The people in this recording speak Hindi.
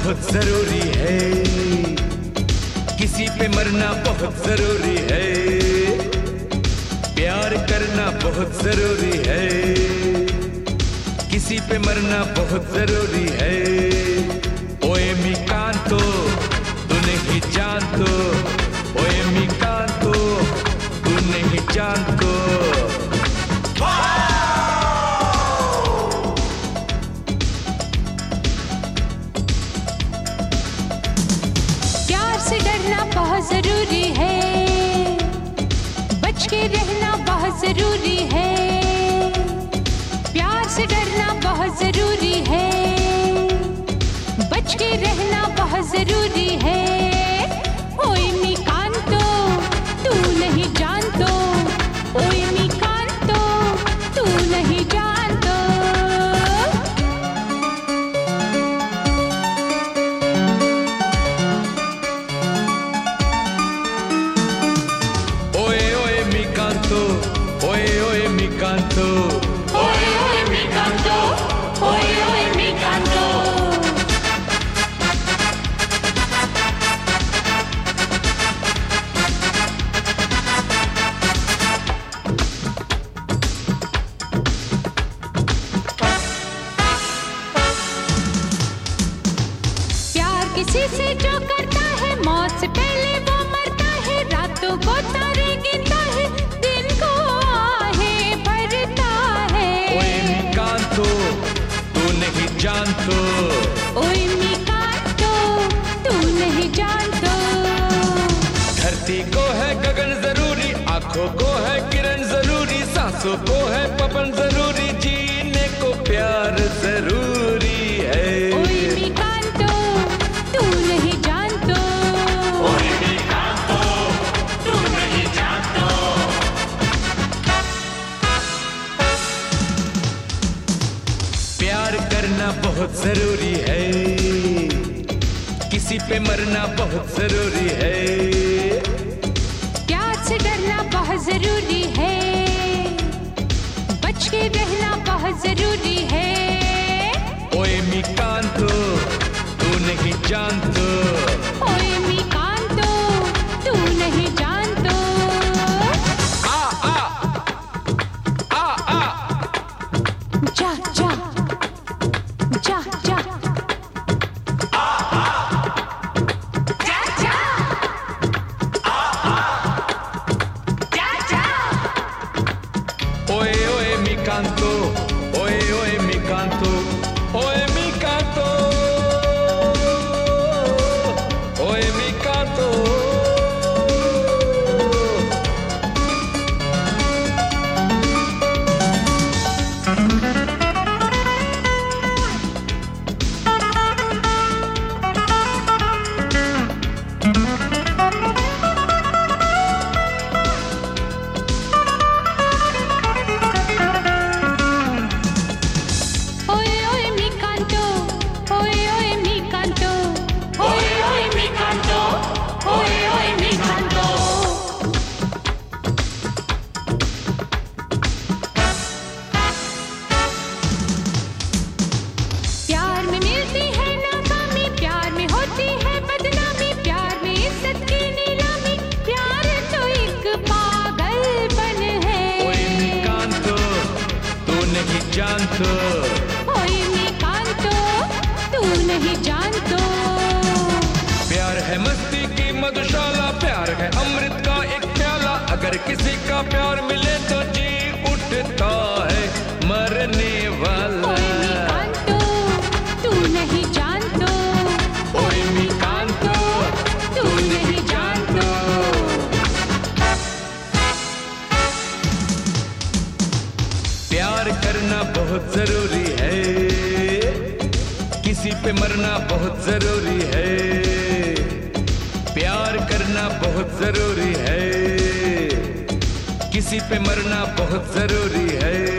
बहुत जरूरी है, किसी पे मरना बहुत जरूरी है, प्यार करना बहुत जरूरी है, किसी पे मरना बहुत जरूरी है। ओए मी कांतो तू नहीं जानतो, ओए मी कांतो तू नहीं जानतो। प्यार से डरना बहुत जरूरी है, बच के रहना बहुत जरूरी है। प्यार से डरना बहुत जरूरी है, बच के रहना बहुत जरूरी है। ओए मी कांतो तू नहीं जानतो, ओए मी कांतो तू नहीं जानतो। ओए ओए मी कांतो, ओए ओए मी कांतो, ओए ओए मी कांतो, ओए ओए मी कांतो। प्यार किसी से जो करता है, मौत से पहले वो मरता है। रातों को तारे गिनता है, दिन को आहे भरता है। ओए मी कांतो तू नहीं जानतो, ओए मी कांतो तू नहीं जानतो। धरती को है गगन जरूरी, आंखों को है किरण जरूरी, सांसों को है पवन जरूरी, जीने को प्यार जरूरी है। ओए मी कांतो तू नहीं जानतो, ओए मी कांतो तू नहीं जानतो। प्यार करना बहुत जरूरी है, किसी पे मरना बहुत जरूरी है। प्यार से डरना बहुत जरूरी है, बच के रहना बहुत जरूरी है। ओए मी कांतो तू नहीं जानतो, ओए मी कांतो तू नहीं जानतो। आ आ आ आ जा जा जा जा जा जा जा। ओए ओए मी कांतो, ओए ओए मी कांतो, ओए मी कांतो, ओए मी कांतो। ओए ओए मी कांतो, ओए ओए मी कांतो, ओए ओए मी कांतो, ओए ओए मी कांतो। प्यार में मिलती है नाकामी, प्यार में होती है बदनामी, प्यार में इज्जत की नीलामी, प्यार तो एक पागलपन है। ओए मी कांतो तू नहीं जानतो, ओए मी कांतो तू नहीं जानतो। प्यार है मस्ती की मधुशाला, प्यार है अमृत का एक प्याला, अगर किसी का प्यार मिले तो जी उठता है मरने वाला। ओए मी कांतो तू नहीं जानतो, ओए मी कांतो तू नहीं जानतो। प्यार करना बहुत जरूरी है, किसी पे मरना बहुत जरूरी है। प्यार करना बहुत जरूरी है, किसी पे मरना बहुत जरूरी है।